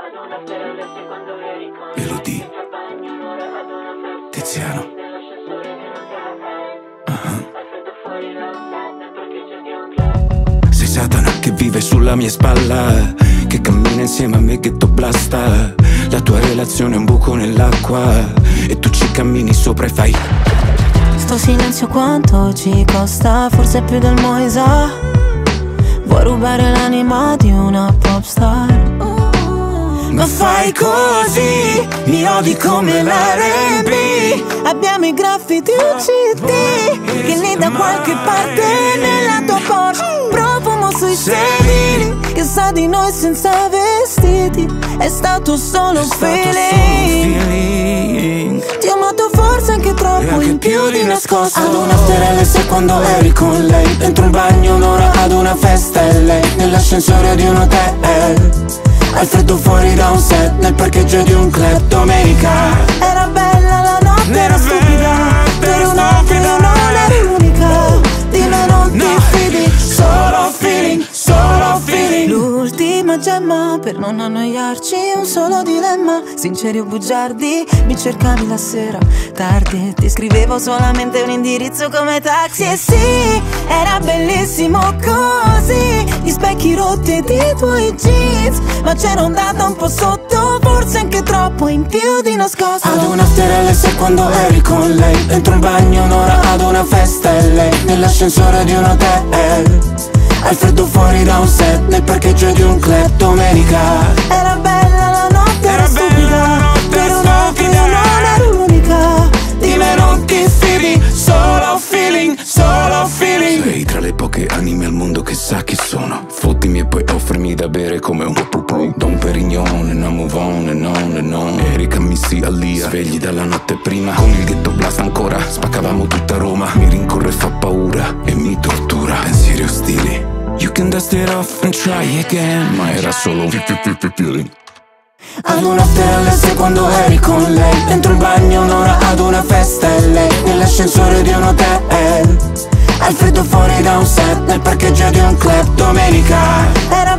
Elodie, Tiziano. Sei Satana che vive sulla mia spalla, che cammina insieme a me, che tu blasta. La tua relazione è un buco nell'acqua e tu ci cammini sopra e fai. Sto silenzio quanto ci costa? Forse più del Moisa. Vuoi rubare l'anima di una popstar? Ma fai così, mi odi come l'R&B. Abbiamo i graffiti uccidi che lì da qualche parte nella tua Porsche. Profumo sui sedili, che sa di noi senza vestiti. È stato solo feeling. Ti ho amato forse anche troppo, in più di nascosto. Ad una SRL quando eri con lei, dentro un bagno un'ora ad una festa e lei nell'ascensore di un hotel. Al freddo fuori da un set, nel parcheggio di un club domenica. Era bella la notte, era stupida, per un attimo non eri l'unica. Di me non ti fidi, solo feeling, solo feeling. L'ultima gemma per non annoiarci, un solo dilemma. Sinceri o bugiardi, mi cercavi la sera tardi, ti scrivevo solamente un indirizzo come taxi. E sì, era bellissimo così, gli specchi rotti ed i tuoi jeans, ma c'era ondata un po' sotto, forse anche troppo, in più di nascosto. Ad una SRL quando eri con lei, dentro un bagno un'ora ad una festa e lei nell'ascensore di un hotel. Al freddo fuori da un set, nel parcheggio di un club domenica. Era bella la notte, era stupida, per un attimo non ero l'unica. Di me non ti fidi, solo feeling, solo feeling. Sei tra le poche anime al mondo che sa chi sono. Fottimi e poi offrimi da bere come un Don Perignon, and I move on and on and on. Erika, Missy, Alia, svegli dalla notte prima. Con il ghetto blast ancora, spaccavamo tutta Roma. Mi rincorre e fa paura e mi tortura. Pensieri ostili, you can dust it off and try again. Ma era solo un feeling. Ad una SRL quando eri con lei, dentro il bagno un'ora ad una festa e lei nell'ascensore di un hotel. Al freddo fuori da un set, nel parcheggio di un club domenica. Era